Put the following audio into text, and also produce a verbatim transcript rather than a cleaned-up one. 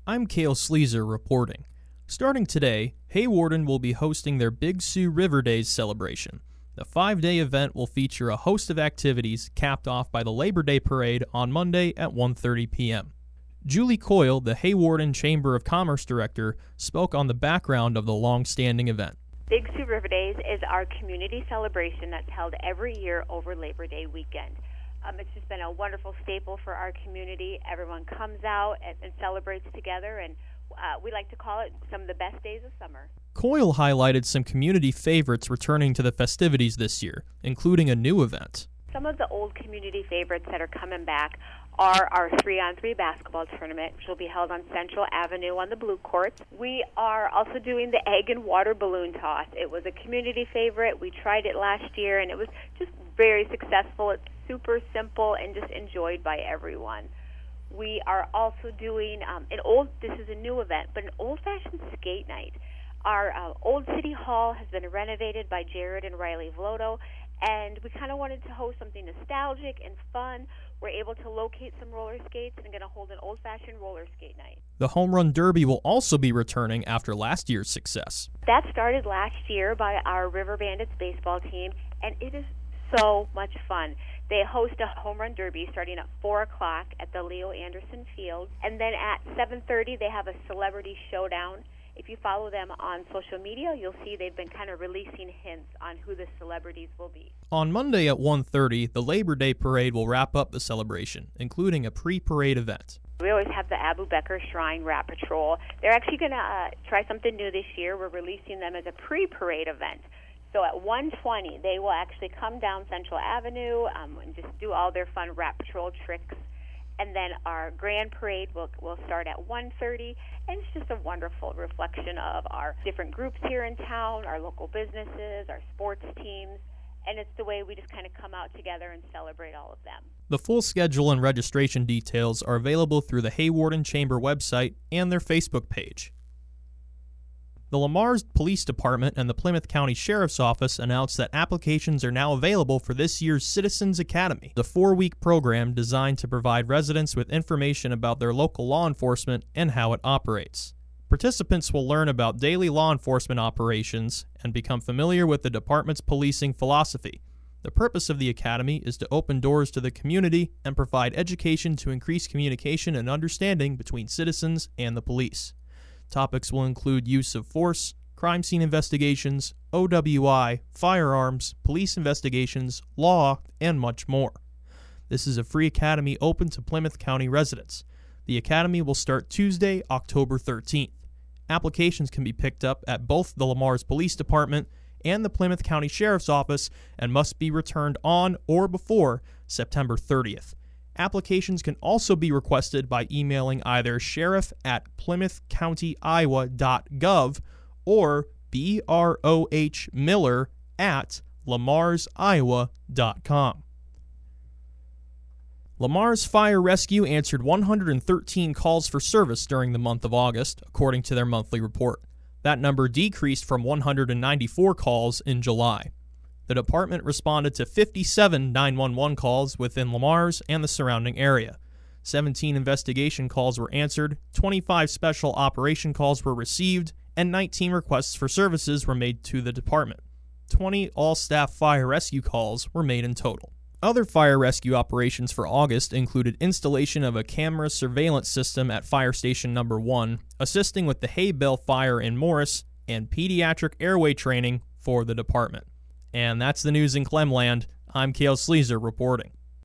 I'm Cale Sleezer reporting. Starting today, Hawarden will be hosting their Big Sioux River Days celebration. The five-day event will feature a host of activities capped off by the Labor Day Parade on Monday at one thirty p.m. Julie Coyle, the Hawarden Chamber of Commerce Director, spoke on the background of the long-standing event. Big Sioux River Days is our community celebration that's held every year over Labor Day weekend. Um, it's just been a wonderful staple for our community. Everyone comes out and, and celebrates together, and uh, we like to call it some of the best days of summer. Coyle highlighted some community favorites returning to the festivities this year, including a new event. Some of the old community favorites that are coming back are our three-on-three basketball tournament, which will be held on Central Avenue on the blue courts. We are also doing the egg and water balloon toss. It was a community favorite. We tried it last year, and it was just very successful. It's super simple and just enjoyed by everyone. We are also doing um, an old, this is a new event, but an old-fashioned skate night. Our uh, old city hall has been renovated by Jared and Riley Vloto, and we kind of wanted to host something nostalgic and fun. We're able to locate some roller skates and going to hold an old-fashioned roller skate night. The Home Run Derby will also be returning after last year's success. That started last year by our River Bandits baseball team, and it is so much fun. They host a home run derby starting at four o'clock at the Leo Anderson Field, and then at seven thirty they have a celebrity showdown. If you follow them on social media, you'll see they've been kind of releasing hints on who the celebrities will be. On Monday at one thirty, the Labor Day Parade will wrap up the celebration, including a pre-parade event. We always have the Abu Bakr Shrine Rat Patrol. They're actually going to uh, try something new this year. We're releasing them as a pre-parade event. So at one twenty, they will actually come down Central Avenue um, and just do all their fun Rat Patrol tricks. And then our grand parade will will start at one thirty, and it's just a wonderful reflection of our different groups here in town, our local businesses, our sports teams, and it's the way we just kind of come out together and celebrate all of them. The full schedule and registration details are available through the Hawarden Chamber website and their Facebook page. The Le Mars Police Department and the Plymouth County Sheriff's Office announced that applications are now available for this year's Citizens Academy, the four-week program designed to provide residents with information about their local law enforcement and how it operates. Participants will learn about daily law enforcement operations and become familiar with the department's policing philosophy. The purpose of the academy is to open doors to the community and provide education to increase communication and understanding between citizens and the police. Topics will include use of force, crime scene investigations, O W I, firearms, police investigations, law, and much more. This is a free academy open to Plymouth County residents. The academy will start Tuesday, October thirteenth. Applications can be picked up at both the Le Mars Police Department and the Plymouth County Sheriff's Office and must be returned on or before September thirtieth. Applications can also be requested by emailing either sheriff at plymouth county iowa dot gov or brohmiller at lamars iowa dot com. Le Mars Fire Rescue answered one hundred thirteen calls for service during the month of August, according to their monthly report. That number decreased from one hundred ninety-four calls in July. The department responded to fifty-seven nine one one calls within Le Mars and the surrounding area. seventeen investigation calls were answered, twenty-five special operation calls were received, and nineteen requests for services were made to the department. twenty all-staff fire rescue calls were made in total. Other fire rescue operations for August included installation of a camera surveillance system at Fire Station Number one, assisting with the Hay Bell fire in Morris, and pediatric airway training for the department. And that's the news in Clemland. I'm Cale Sleezer reporting.